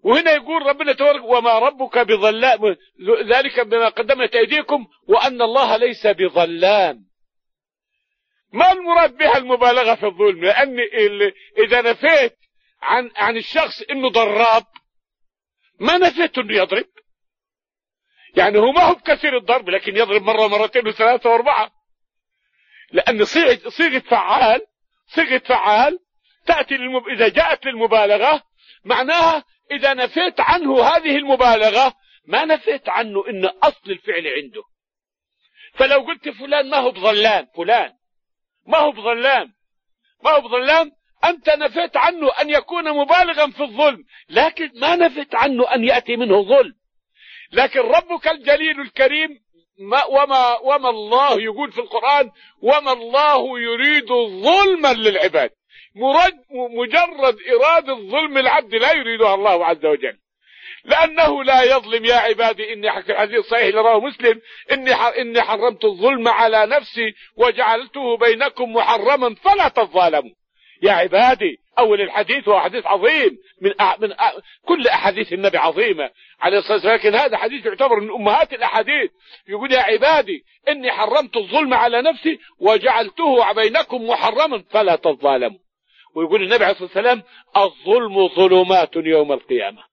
وهنا يقول ربنا تبارك وما ربك بظلام، ذلك بما قدمت أيديكم وأن الله ليس بظلام. ما المراد بها المبالغة في الظلم؟ لأن إذا نفيت عن الشخص إنه ضراب ما نفيت إنه يضرب، يعني هو ما هو بكثير الضرب لكن يضرب مرة مرتين وثلاثة واربعة، لأن صيغة فعال تأتي إذا جاءت للمبالغة معناها إذا نفيت عنه هذه المبالغة ما نفيت عنه إن أصل الفعل عنده. فلو قلت فلان ما هو بظلام، فلان ما هو بظلام أنت نفيت عنه أن يكون مبالغا في الظلم، لكن ما نفيت عنه أن يأتي منه ظلم. لكن ربك الجليل الكريم وما الله يقول في القرآن وما الله يريد ظلما للعباد، مجرد إرادة ظلم العبد لا يريدها الله عز وجل، لأنه لا يظلم. يا عبادي إني في الحديث الصحيح اللي رواه مسلم إني حرمت الظلم على نفسي وجعلته بينكم محرما فلا تظالموا. يا عبادي أول الحديث هو حديث عظيم من كل أحاديث النبي عظيمة عليه الصلاة والسلام، لكن هذا حديث يعتبر من أمهات الأحاديث. يقول يا عبادي إني حرمت الظلم على نفسي وجعلته بينكم محرما فلا تظالموا. ويقول النبي عليه الصلاة والسلام الظلم ظلمات يوم القيامة،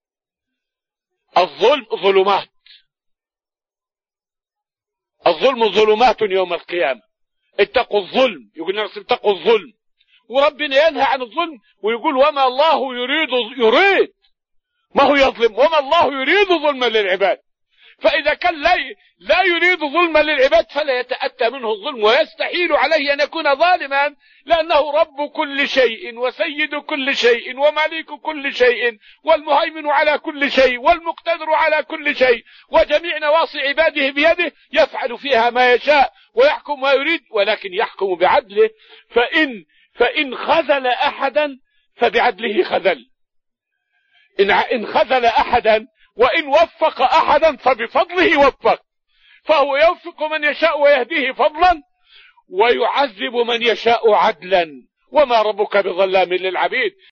الظلم ظلمات يوم القيامة. اتقوا الظلم، يقول النبي اتقوا الظلم، وربنا ينهى عن الظلم ويقول وما الله يريد ما هو يظلم، وما الله يريد ظلما للعباد. فإذا كان لا يريد ظلما للعباد فلا يتأتى منه الظلم، ويستحيل عليه أن يكون ظالما، لأنه رب كل شيء وسيد كل شيء ومليك كل شيء والمهيمن على كل شيء والمقتدر على كل شيء، وجميع نواصي عباده بيده يفعل فيها ما يشاء ويحكم ما يريد، ولكن يحكم بعدله. فإن خذل أحدا فبعدله خذل، إن خذل أحدا وإن وفق أحدا فبفضله وفق، فهو يوفق من يشاء ويهديه فضلا ويعذب من يشاء عدلا، وما ربك بظلام للعبيد.